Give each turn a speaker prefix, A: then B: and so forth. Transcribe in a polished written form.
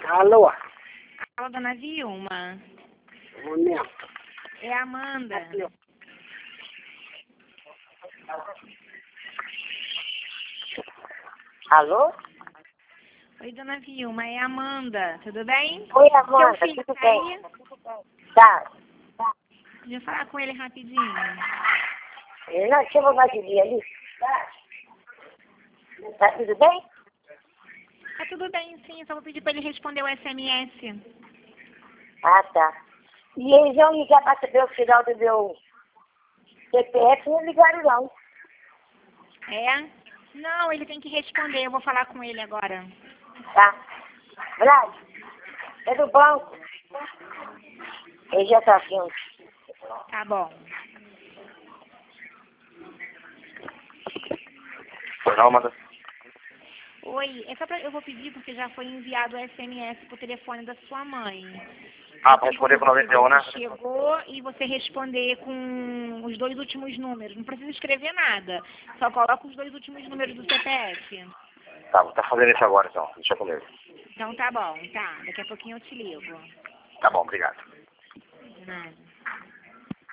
A: Alô?
B: Fala, dona Vilma.
A: Um momento.
B: É a Amanda.
A: Aqui, ó. Alô?
B: Oi, dona Vilma, é a Amanda. Tudo bem?
A: Oi, Amanda,
B: Seu filho
A: tudo
B: tá
A: bem?
B: aí?
A: Tá.
B: Podia falar com ele rapidinho.
A: Não, deixa eu botar aqui ali. Tá tudo bem?
B: Tá tudo bem, sim. Só vou pedir pra ele responder o SMS.
A: Ah, tá. E eles vão ligar para saber o final do meu CPF, não ligaram não.
B: É? Não, ele tem que responder. Eu vou falar com ele agora.
A: Tá. Vlad, é do banco. Ele já tá vindo.
B: Tá bom.
C: Foi não, Amanda?
B: Oi, é só pra... Eu vou pedir porque já foi enviado o SMS pro telefone da sua mãe.
C: Ah, para responder pro 91, né?
B: Chegou e você responder com os 2 últimos números. Não precisa escrever nada. Só coloca os 2 últimos números do CPF.
C: Tá, vou estar fazendo isso agora então. Deixa comigo.
B: Então tá bom, tá. Daqui a pouquinho eu te ligo.
C: Tá bom, obrigado.
B: De nada.